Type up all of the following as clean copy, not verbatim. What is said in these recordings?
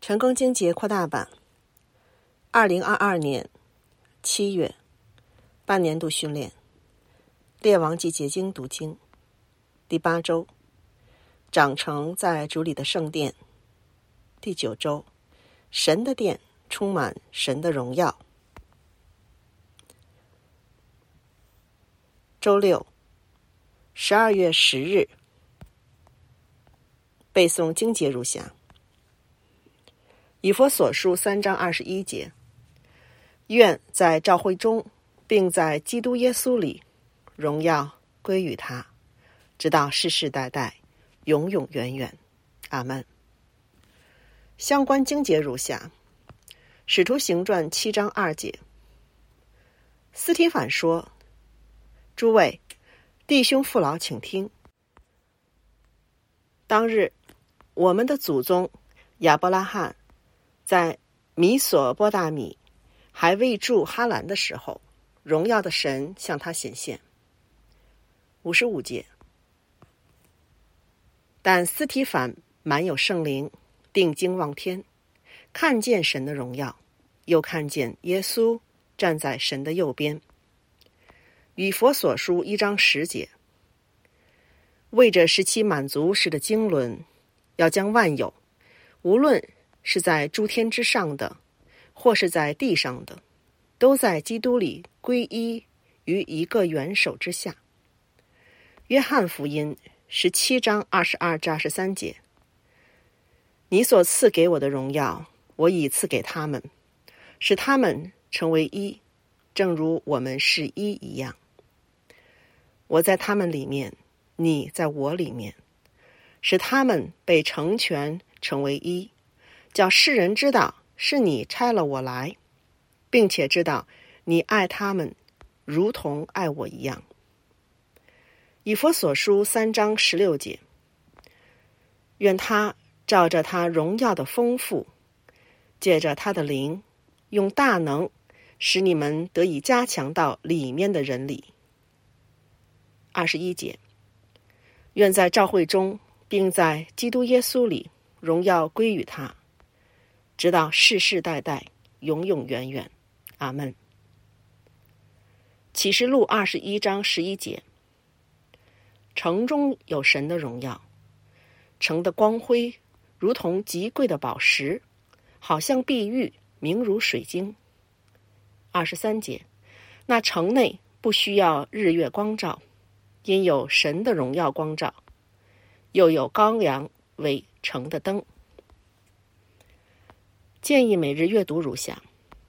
成功经节扩大版2022年7月半年度训练，列王纪结经读经，第8周，长成在主里的圣殿，第9周，神的殿充满神的荣耀。周六，12月10日，背诵经节如下：以弗所书3章21节，愿在召会中并在基督耶稣里，荣耀归于他，直到世世代代，永永远远。阿们。相关经节如下：使徒行传7章2节，斯提反说：诸位弟兄父老，请听。当日我们的祖宗亚伯拉罕在米索波大米还未住哈兰的时候，荣耀的神向他显现。55节，但斯提反满有圣灵，定睛望天，看见神的荣耀，又看见耶稣站在神的右边。以弗所书1章10节，为着使其满足时的经纶，要将万有，无论是在诸天之上的，或是在地上的，都在基督里归依于一个元首之下。约翰福音17章22至23节，你所赐给我的荣耀，我已赐给他们，使他们成为一，正如我们是一一样。我在他们里面，你在我里面，使他们被成全成为一，叫世人知道是你差了我来，并且知道你爱他们如同爱我一样。以弗所书3章16节，愿他照着他荣耀的丰富，借着他的灵，用大能使你们得以加强到里面的人里。21节，愿在召会中并在基督耶稣里，荣耀归于他，直到世世代代，永永远远。阿们。启示录21章11节，城中有神的荣耀，城的光辉如同极贵的宝石，好像碧玉，明如水晶。23节，那城内不需要日月光照，因有神的荣耀光照，又有羔羊为城的灯。建议每日阅读如下：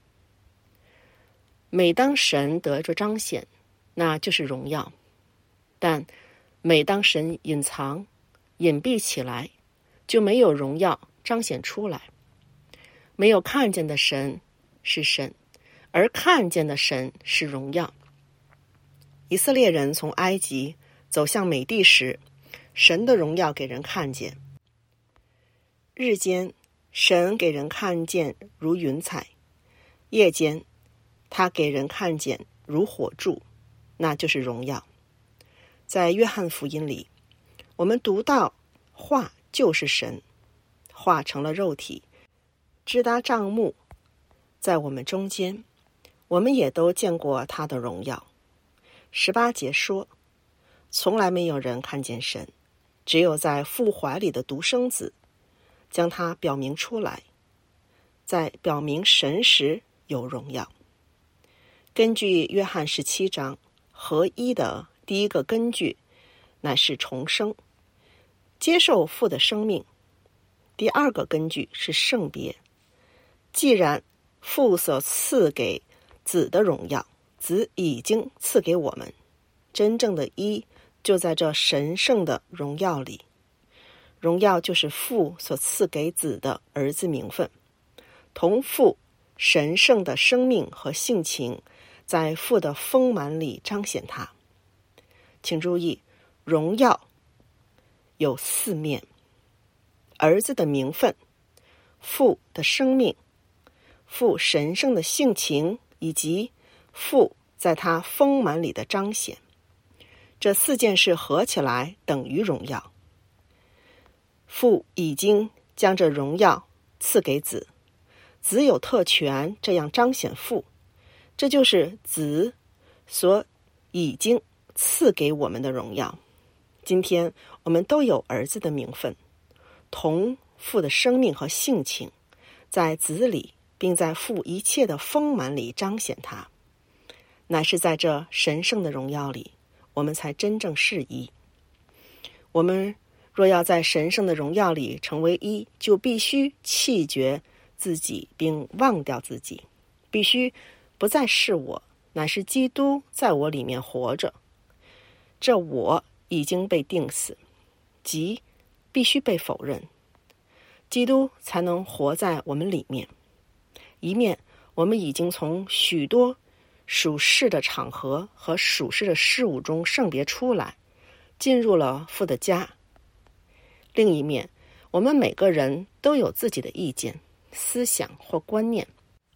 每当神得着彰显，那就是荣耀；但每当神隐藏、隐蔽起来，就没有荣耀彰显出来。没有看见的神是神，而看见的神是荣耀。以色列人从埃及走向美地时，神的荣耀给人看见。日间，神给人看见如云彩；夜间，他给人看见如火柱，那就是荣耀。在约翰福音里，我们读到话就是神，话成了肉体，支搭帐幕，在我们中间，我们也都见过他的荣耀。18节说，从来没有人看见神，只有在父怀里的独生子将他表明出来，在表明神时有荣耀。根据约翰17章，合一的第一个根据乃是重生，接受父的生命。第二个根据是圣别。既然父所赐给子的荣耀，子已经赐给我们，真正的一就在这神圣的荣耀里。荣耀就是父所赐给子的儿子名分，同父神圣的生命和性情，在父的丰满里彰显他。请注意，荣耀有4面：儿子的名分、父的生命、父神圣的性情，以及父在他丰满里的彰显。这4件事合起来等于荣耀。父已经将这荣耀赐给子，子有特权这样彰显父，这就是子所已经赐给我们的荣耀。今天我们都有儿子的名分，同父的生命和性情，在子里并在父一切的丰满里彰显他，乃是在这神圣的荣耀里，我们才真正是一。我们若要在神圣的荣耀里成为一，就必须弃绝自己并忘掉自己，必须不再是我，乃是基督在我里面活着。这我已经被钉死，即必须被否认，基督才能活在我们里面。一面我们已经从许多属世的场合和属世的事物中圣别出来，进入了父的家。另一面，我们每个人都有自己的意见、思想或观念。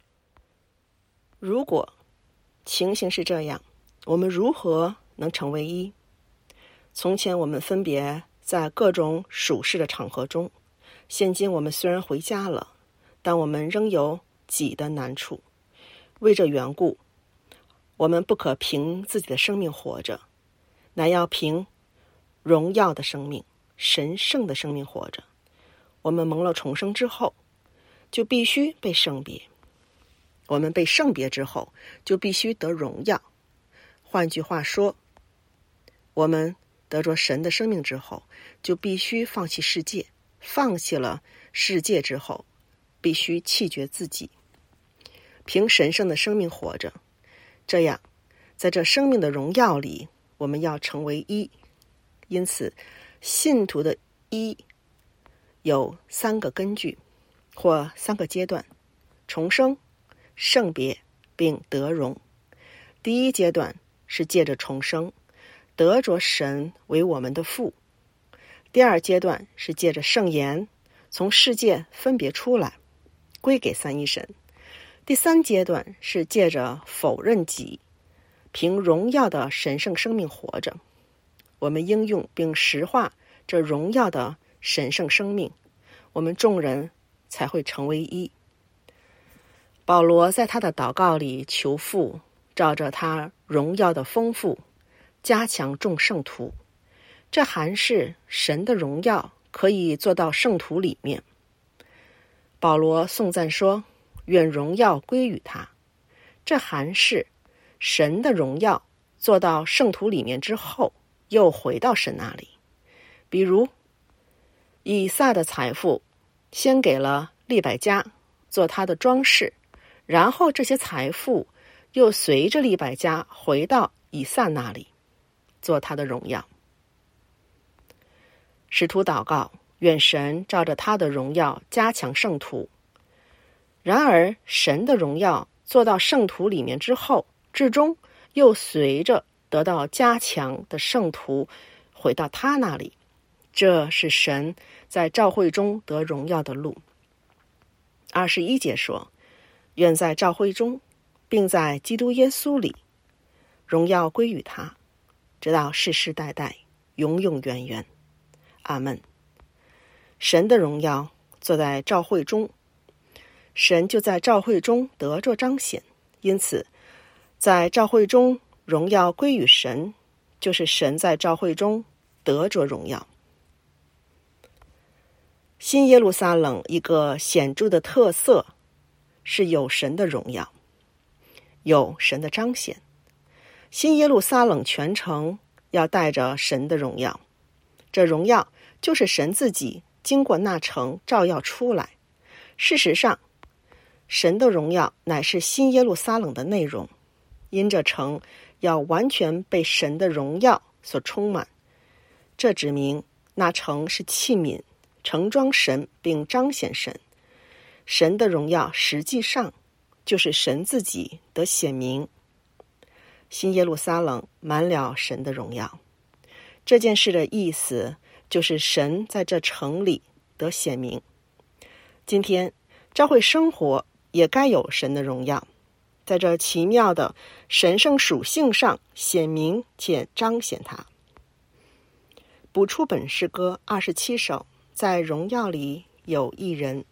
如果情形是这样，我们如何能成为一？从前我们分别在各种属世的场合中，现今我们虽然回家了，但我们仍有己的难处。为这缘故，我们不可凭自己的生命活着，乃要凭荣耀的生命、神圣的生命活着。我们蒙了重生之后，就必须被圣别。我们被圣别之后，就必须得荣耀。换句话说，我们得着神的生命之后，就必须放弃世界。放弃了世界之后，必须弃绝自己，凭神圣的生命活着。这样，在这生命的荣耀里，我们要成为一。因此，信徒的一有3个根据，或3个阶段：重生、圣别并得荣。第一阶段是借着重生，得着神为我们的父；第二阶段是借着圣言，从世界分别出来，归给三一神；第三阶段是借着否认己，凭荣耀的神圣生命活着。我们应用并实化这荣耀的神圣生命，我们众人才会成为一。保罗在他的祷告里求父照着他荣耀的丰富，加强众圣徒。这还是神的荣耀可以做到圣徒里面。保罗颂赞说，愿荣耀归于他。这还是神的荣耀做到圣徒里面之后，又回到神那里。比如以撒的财富先给了利百加做他的装饰，然后这些财富又随着利百加回到以撒那里，做他的荣耀。使徒祷告，愿神照着他的荣耀加强圣徒。然而神的荣耀做到圣徒里面之后，至终又随着得到加强的圣徒回到他那里。这是神在召会中得荣耀的路。21节说，愿在召会中并在基督耶稣里，荣耀归于他，直到世世代代，永永远远。阿们。神的荣耀坐在召会中，神就在召会中得着彰显。因此在召会中荣耀归于神，就是神在召会中得着荣耀。新耶路撒冷一个显著的特色是有神的荣耀，有神的彰显。新耶路撒冷全城要带着神的荣耀，这荣耀就是神自己经过那城照耀出来。事实上，神的荣耀乃是新耶路撒冷的内容，因这城要完全被神的荣耀所充满。这指明那城是器皿，盛装神并彰显神。神的荣耀实际上就是神自己的显明。新耶路撒冷满了神的荣耀。这件事的意思就是神在这城里得显明。今天教会生活也该有神的荣耀，在这奇妙的神圣属性上显明且彰显它。补出本诗歌27首，在荣耀里有一人。